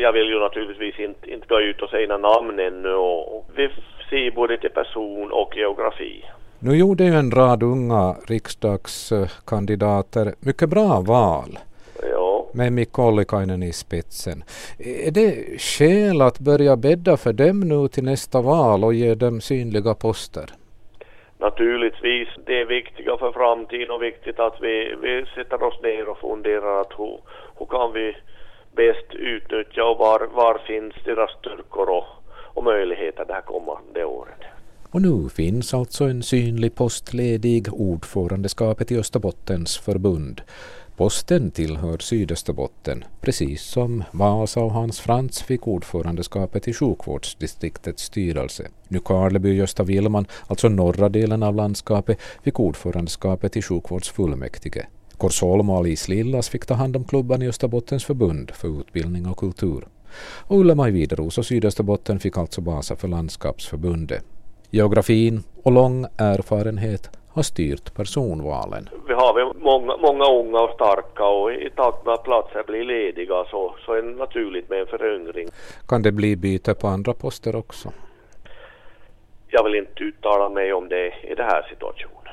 jag vill ju naturligtvis inte gå ut och säga namn ännu, och vi ser både till person och geografi. Nu gjorde ju en rad unga riksdagskandidater mycket bra val. Ja. Med Mikko Ollikainen i spetsen. Är det skäl att börja bädda för dem nu till nästa val och ge dem synliga poster? Naturligtvis, det är viktigt för framtiden och viktigt att vi sätter oss ner och funderar att hur kan vi bäst utnyttja och var finns deras styrkor och möjligheter det här kommande året. Och nu finns alltså en synlig post ledig, ordförandeskapet i Österbottens förbund. Posten tillhör Sydösterbotten, precis som Vasa och Hans Frans fick ordförandeskapet i sjukvårdsdistriktets styrelse. Nu Karleby och Gösta Willman, alltså norra delen av landskapet, fick ordförandeskapet i sjukvårdsfullmäktige. Korsholm och Alice Lillas fick ta hand om klubban i Österbottens förbund för utbildning och kultur. Och Ulla-Maj Wideros och Sydösterbotten fick alltså basa för landskapsförbundet. Geografin och lång erfarenhet har styrt personvalen. Vi har många unga och starka, och i takt med att platser blir lediga så är det naturligt med en föryngring. Kan det bli byte på andra poster också? Jag vill inte uttala mig om det i den här situationen.